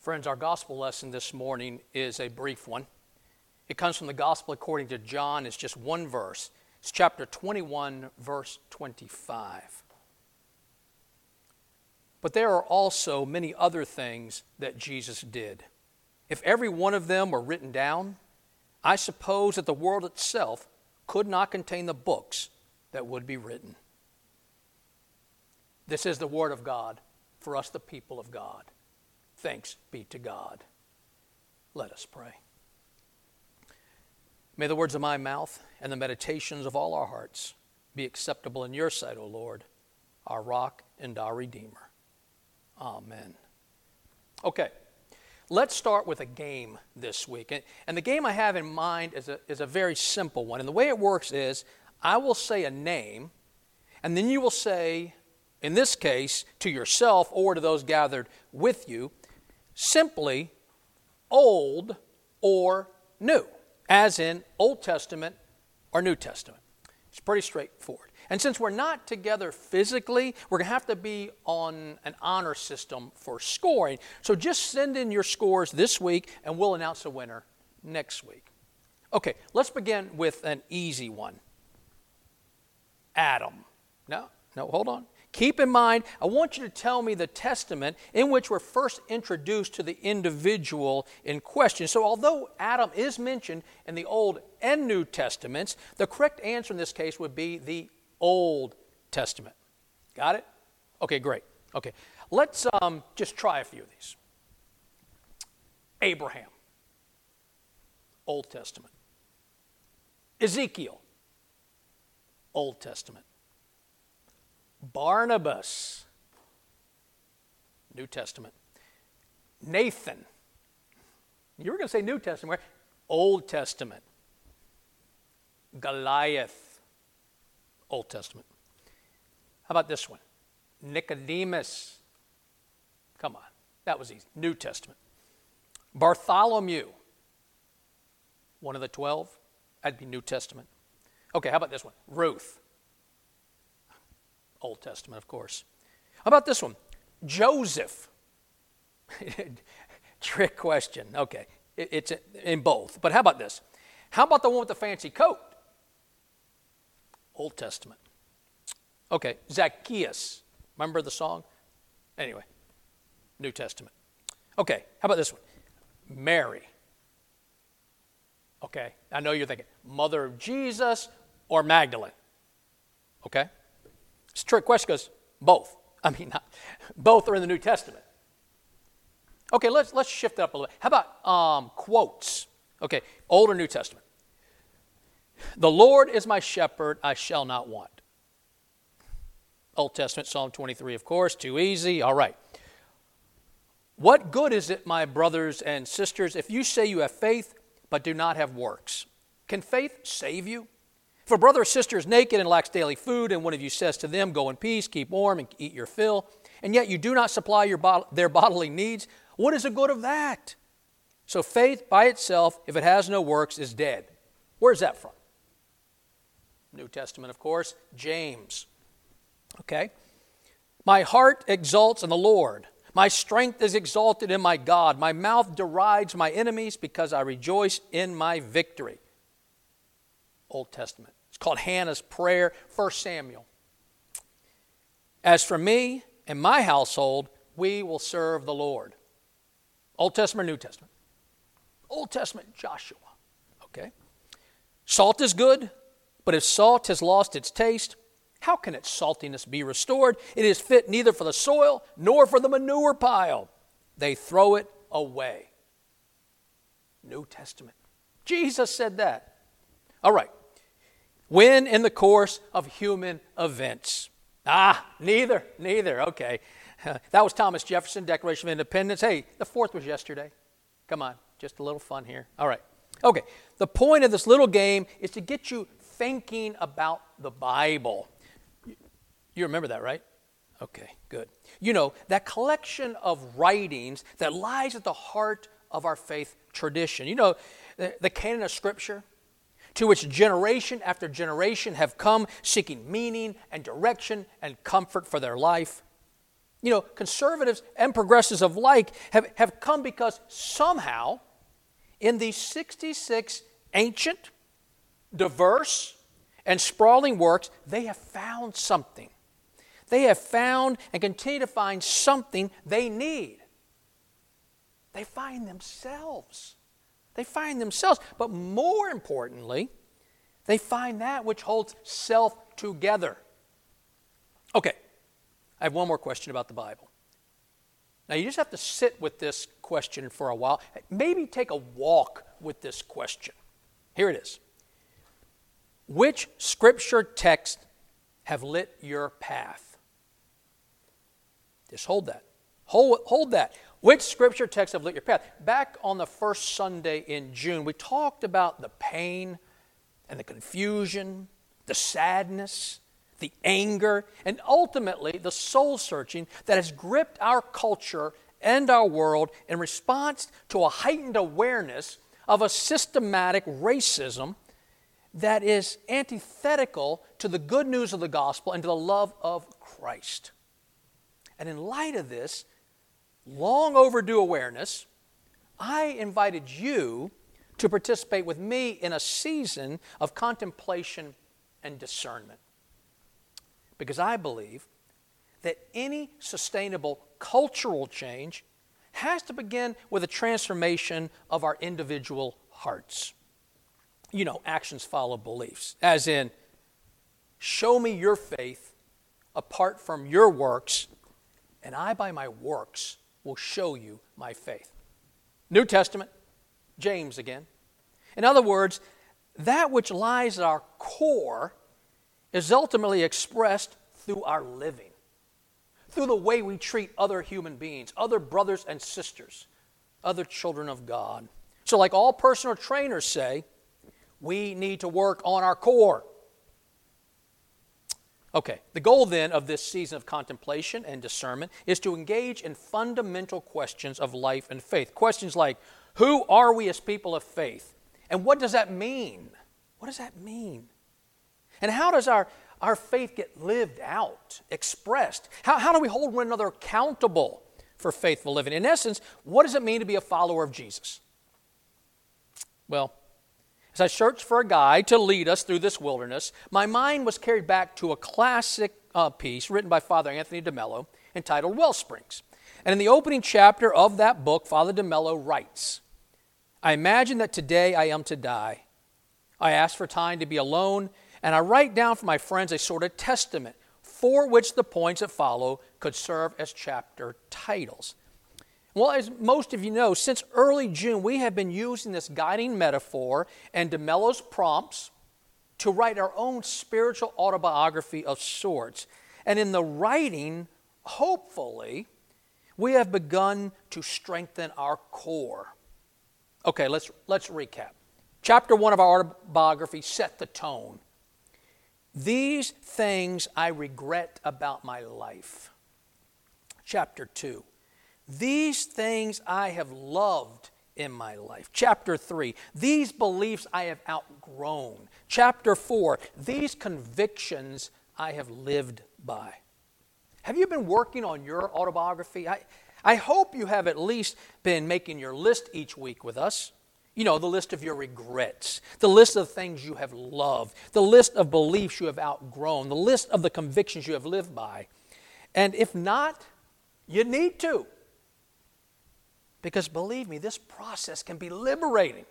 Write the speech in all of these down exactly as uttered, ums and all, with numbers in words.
Friends, our gospel lesson this morning is a brief one. It comes from the gospel according to John. It's just one verse. It's chapter twenty-one, verse twenty-five. But there are also many other things that Jesus did. If every one of them were written down, I suppose that the world itself could not contain the books that would be written. This is the word of God for us, the people of God. Thanks be to God. Let us pray. May the words of my mouth and the meditations of all our hearts be acceptable in your sight, O Lord, our rock and our Redeemer. Amen. Okay, let's start with a game this week. And the game I have in mind is a, is a very simple one. And the way it works is I will say a name, and then you will say, in this case, to yourself or to those gathered with you, simply old or new, as in Old Testament or New Testament. It's pretty straightforward. And since we're not together physically, we're going to have to be on an honor system for scoring. So just send in your scores this week, and we'll announce a winner next week. Okay, let's begin with an easy one. Adam. No, no, hold on. Keep in mind, I want you to tell me the testament in which we're first introduced to the individual in question. So although Adam is mentioned in the Old and New Testaments, the correct answer in this case would be the Old Testament. Got it? Okay, great. Okay, let's um, just try a few of these. Abraham, Old Testament. Ezekiel, Old Testament. Barnabas, New Testament. Nathan, you were going to say New Testament, right? Old Testament. Goliath, Old Testament. How about this one? Nicodemus. Come on, that was easy. New Testament. Bartholomew, one of the twelve. That'd be New Testament. Okay, how about this one? Ruth. Old Testament, of course. How about this one? Joseph. Trick question. Okay, it, it's in both. But how about this? How about the one with the fancy coat? Old Testament. Okay, Zacchaeus. Remember the song? Anyway, New Testament. Okay, how about this one? Mary. Okay, I know you're thinking, mother of Jesus or Magdalene. Okay? It's a trick question because both. I mean, not, both are in the New Testament. Okay, let's let's shift it up a little bit. How about um, quotes? Okay, Old or New Testament? The Lord is my shepherd, I shall not want. Old Testament, Psalm twenty-three, of course. Too easy. All right. What good is it, my brothers and sisters, if you say you have faith but do not have works? Can faith save you? If a brother or sister is naked and lacks daily food, and one of you says to them, go in peace, keep warm, and eat your fill, and yet you do not supply your bod- their bodily needs, what is the good of that? So faith by itself, if it has no works, is dead. Where's that from? New Testament, of course, James. Okay? My heart exalts in the Lord. My strength is exalted in my God. My mouth derides my enemies because I rejoice in my victory. Old Testament. It's called Hannah's prayer, First Samuel. As for me and my household, we will serve the Lord. Old Testament, New Testament. Old Testament, Joshua. Okay. Salt is good, but if salt has lost its taste, how can its saltiness be restored? It is fit neither for the soil nor for the manure pile. They throw it away. New Testament. Jesus said that. All right. When in the course of human events. Ah, neither, neither. Okay. That was Thomas Jefferson, Declaration of Independence. Hey, the fourth was yesterday. Come on, just a little fun here. All right. Okay, the point of this little game is to get you thinking about the Bible. You remember that, right? Okay, good. You know, that collection of writings that lies at the heart of our faith tradition. You know, the, the canon of Scripture, to which generation after generation have come seeking meaning and direction and comfort for their life. You know, conservatives and progressives alike have, have come because somehow in these sixty-six ancient, diverse, and sprawling works, they have found something. They have found and continue to find something they need. They find themselves. They find themselves. But more importantly, they find that which holds self together. Okay, I have one more question about the Bible. Now, you just have to sit with this question for a while. Maybe take a walk with this question. Here it is. Which scripture text have lit your path? Just hold that. Hold, hold that. Which scripture texts have lit your path? Back on the first Sunday in June, we talked about the pain and the confusion, the sadness, the anger, and ultimately the soul-searching that has gripped our culture and our world in response to a heightened awareness of a systematic racism that is antithetical to the good news of the gospel and to the love of Christ. And in light of this long overdue awareness, I invited you to participate with me in a season of contemplation and discernment. Because I believe that any sustainable cultural change has to begin with a transformation of our individual hearts. You know, actions follow beliefs, as in, show me your faith apart from your works, and I by my works will show you my faith. New Testament, James again. In other words, that which lies at our core is ultimately expressed through our living, through the way we treat other human beings, other brothers and sisters, other children of God. So like all personal trainers say, we need to work on our core. Okay, the goal then of this season of contemplation and discernment is to engage in fundamental questions of life and faith. Questions like, who are we as people of faith? And what does that mean? What does that mean? And how does our, our faith get lived out, expressed? How, how do we hold one another accountable for faithful living? In essence, what does it mean to be a follower of Jesus? Well, as I searched for a guide to lead us through this wilderness, my mind was carried back to a classic uh, piece written by Father Anthony DeMello entitled Wellsprings. And in the opening chapter of that book, Father DeMello writes, I imagine that today I am to die. I ask for time to be alone, and I write down for my friends a sort of testament for which the points that follow could serve as chapter titles. Well, as most of you know, since early June, we have been using this guiding metaphor and DeMello's prompts to write our own spiritual autobiography of sorts. And in the writing, hopefully, we have begun to strengthen our core. Okay, let's, let's recap. Chapter one of our autobiography set the tone. These things I regret about my life. Chapter two. These things I have loved in my life. Chapter three, these beliefs I have outgrown. Chapter four, these convictions I have lived by. Have you been working on your autobiography? I, I hope you have at least been making your list each week with us. You know, the list of your regrets, the list of things you have loved, the list of beliefs you have outgrown, the list of the convictions you have lived by. And if not, you need to. Because believe me, this process can be liberating.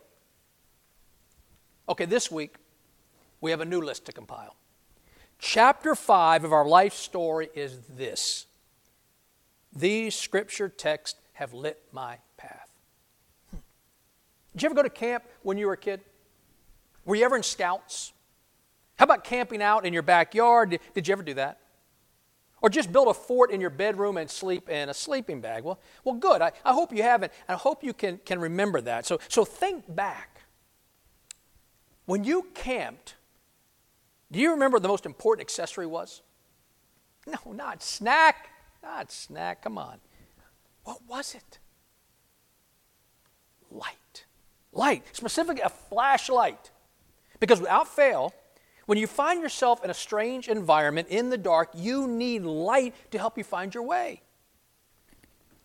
Okay, this week, we have a new list to compile. Chapter five of our life story is this. These scripture texts have lit my path. Hmm. Did you ever go to camp when you were a kid? Were you ever in Scouts? How about camping out in your backyard? Did, did you ever do that? Or just build a fort in your bedroom and sleep in a sleeping bag. Well, well, good. I, I hope you haven't. I hope you can, can remember that. So, so think back. When you camped, do you remember what the most important accessory was? No, not snack. Not snack. Come on. What was it? Light. Light. Specifically, a flashlight. Because without fail, when you find yourself in a strange environment in the dark, you need light to help you find your way.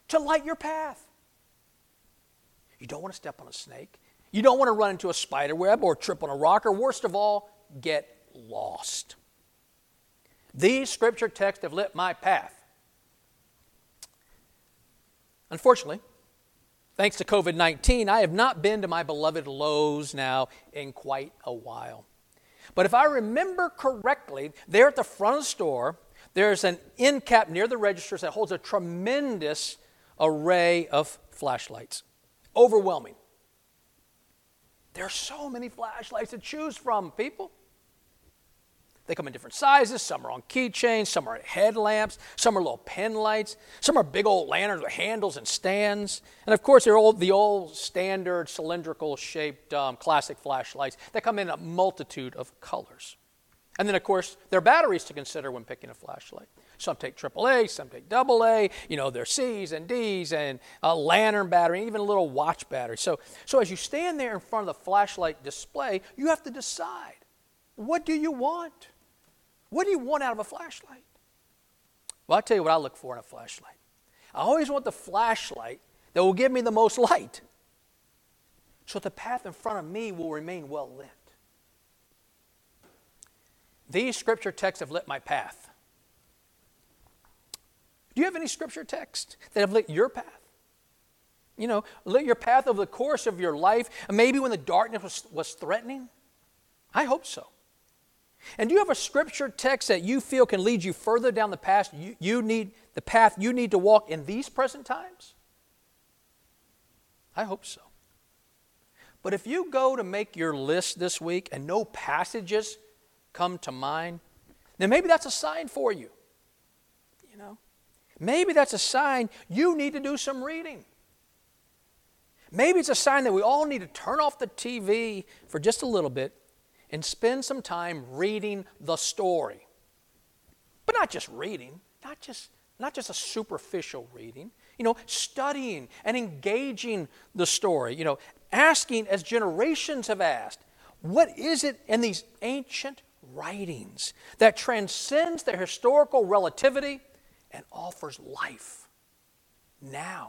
to light your path. You don't want to step on a snake. You don't want to run into a spider web or trip on a rock, or worst of all, get lost. These scripture texts have lit my path. Unfortunately, thanks to covid nineteen, I have not been to my beloved Lowe's now in quite a while. But if I remember correctly, there at the front of the store, there's an end cap near the registers that holds a tremendous array of flashlights. Overwhelming. There are so many flashlights to choose from, people. They come in different sizes. Some are on keychains. Some are headlamps. Some are little pen lights. Some are big old lanterns with handles and stands. And of course, they're old, the old standard cylindrical shaped um, classic flashlights that come in a multitude of colors. And then, of course, there are batteries to consider when picking a flashlight. Some take triple A, some take double A. You know, there's C's and D's and a lantern battery, even a little watch battery. So, so as you stand there in front of the flashlight display, you have to decide, what do you want? What do you want out of a flashlight? Well, I'll tell you what I look for in a flashlight. I always want the flashlight that will give me the most light, so the path in front of me will remain well lit. These scripture texts have lit my path. Do you have any scripture texts that have lit your path? You know, lit your path over the course of your life, and maybe when the darkness was, was threatening? I hope so. And do you have a scripture text that you feel can lead you further down the path you, you need, the path you need to walk in these present times? I hope so. But if you go to make your list this week and no passages come to mind, then maybe that's a sign for you. You know, maybe that's a sign you need to do some reading. Maybe it's a sign that we all need to turn off the T V for just a little bit and spend some time reading the story. But not just reading, not just, not just a superficial reading. You know, studying and engaging the story. You know, asking as generations have asked, what is it in these ancient writings that transcends their historical relativity and offers life now?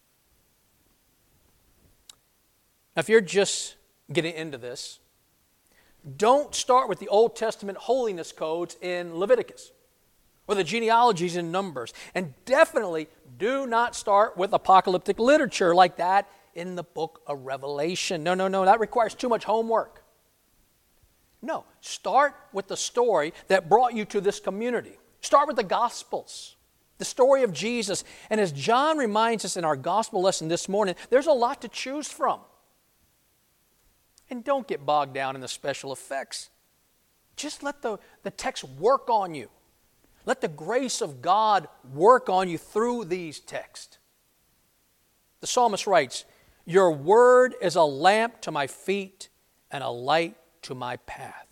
Now, if you're just getting into this, don't start with the Old Testament holiness codes in Leviticus or the genealogies in Numbers. And definitely do not start with apocalyptic literature like that in the book of Revelation. No, no, no, that requires too much homework. No, start with the story that brought you to this community. Start with the Gospels, the story of Jesus. And as John reminds us in our Gospel lesson this morning, there's a lot to choose from. And don't get bogged down in the special effects. Just let the, the text work on you. Let the grace of God work on you through these texts. The psalmist writes, "Your word is a lamp to my feet and a light to my path."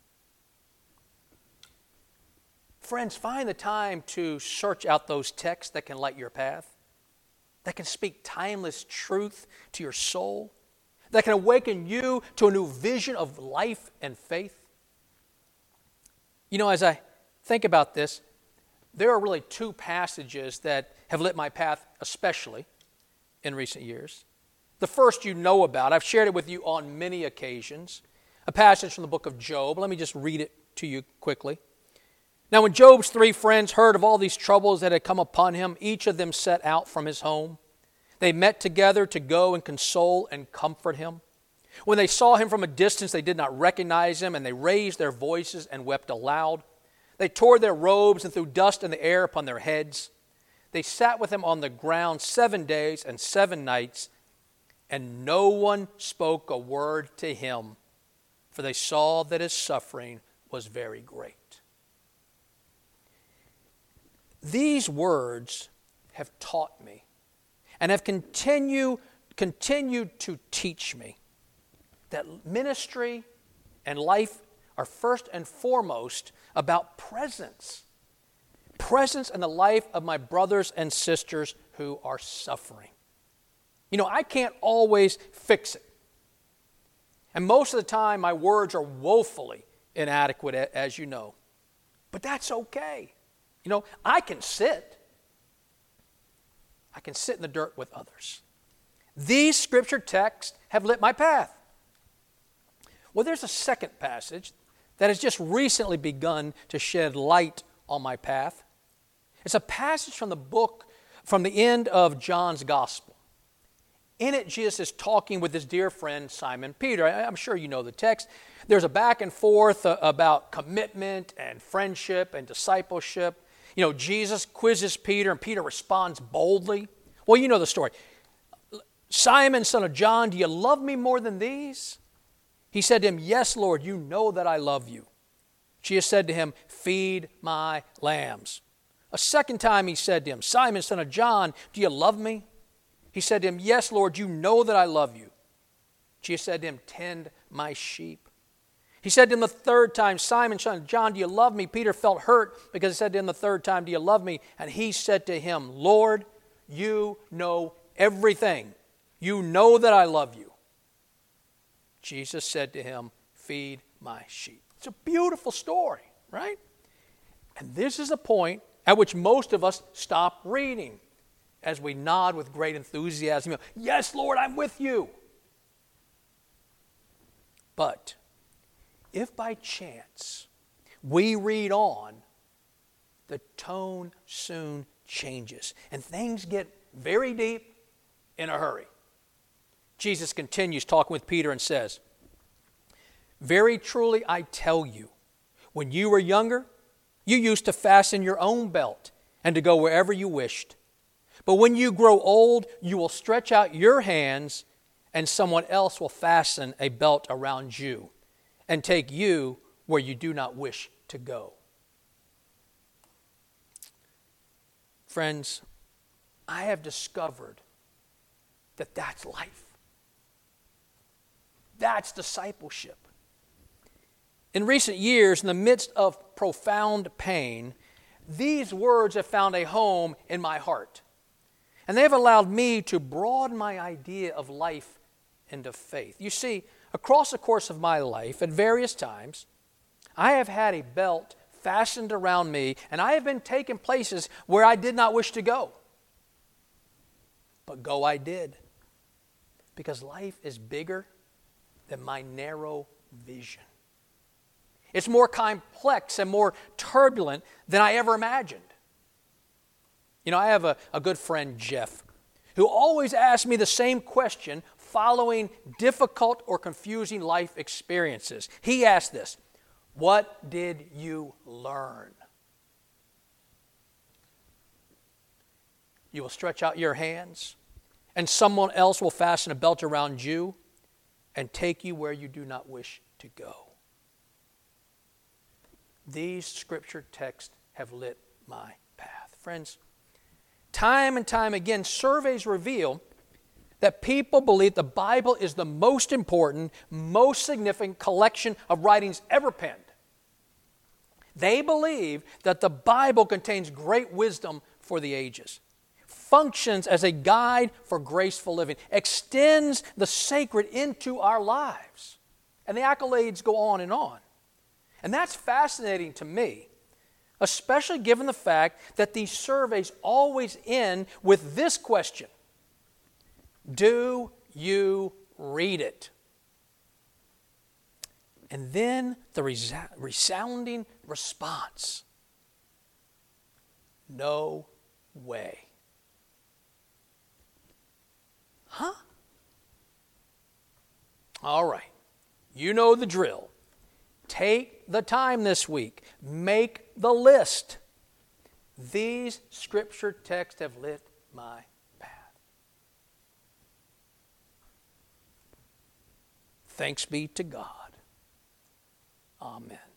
Friends, find the time to search out those texts that can light your path, that can speak timeless truth to your soul, that can awaken you to a new vision of life and faith. You know, as I think about this, there are really two passages that have lit my path, especially in recent years. The first you know about. I've shared it with you on many occasions. A passage from the book of Job. Let me just read it to you quickly. Now, when Job's three friends heard of all these troubles that had come upon him, each of them set out from his home. They met together to go and console and comfort him. When they saw him from a distance, they did not recognize him, and they raised their voices and wept aloud. They tore their robes and threw dust in the air upon their heads. They sat with him on the ground seven days and seven nights, and no one spoke a word to him, for they saw that his suffering was very great. These words have taught me and have continue, continued to teach me that ministry and life are first and foremost about presence. Presence in the life of my brothers and sisters who are suffering. You know, I can't always fix it. And most of the time, my words are woefully inadequate, as you know. But that's okay. You know, I can sit. I can sit in the dirt with others. These scripture texts have lit my path. Well, there's a second passage that has just recently begun to shed light on my path. It's a passage from the book, from the end of John's Gospel. In it, Jesus is talking with his dear friend Simon Peter. I'm sure you know the text. There's a back and forth about commitment and friendship and discipleship. You know, Jesus quizzes Peter and Peter responds boldly. Well, you know the story. Simon, son of John, do you love me more than these? He said to him, yes, Lord, you know that I love you. Jesus said to him, feed my lambs. A second time he said to him, Simon, son of John, do you love me? He said to him, yes, Lord, you know that I love you. Jesus said to him, tend my sheep. He said to him the third time, Simon, son of John, do you love me? Peter felt hurt because he said to him the third time, do you love me? And he said to him, Lord, you know everything. You know that I love you. Jesus said to him, feed my sheep. It's a beautiful story, right? And this is a point at which most of us stop reading as we nod with great enthusiasm. Yes, Lord, I'm with you. But if by chance we read on, the tone soon changes and things get very deep in a hurry. Jesus continues talking with Peter and says, very truly I tell you, when you were younger, you used to fasten your own belt and to go wherever you wished. But when you grow old, you will stretch out your hands and someone else will fasten a belt around you and take you where you do not wish to go. Friends, I have discovered that that's life. That's discipleship. In recent years, in the midst of profound pain, these words have found a home in my heart. And they have allowed me to broaden my idea of life into faith. You see, across the course of my life, at various times, I have had a belt fastened around me, and I have been taken places where I did not wish to go. But go I did, because life is bigger than my narrow vision. It's more complex and more turbulent than I ever imagined. You know, I have a, a good friend, Jeff, who always asks me the same question following difficult or confusing life experiences. He asked this, what did you learn? You will stretch out your hands, and someone else will fasten a belt around you and take you where you do not wish to go. These scripture texts have lit my path. Friends, time and time again, surveys reveal that people believe the Bible is the most important, most significant collection of writings ever penned. They believe that the Bible contains great wisdom for the ages, functions as a guide for graceful living, extends the sacred into our lives. And the accolades go on and on. And that's fascinating to me, especially given the fact that these surveys always end with this question: do you read it? And then the resa- resounding response: no way. Huh? All right. You know the drill. Take the time this week. Make the list. These scripture texts have lit my path. Thanks be to God. Amen.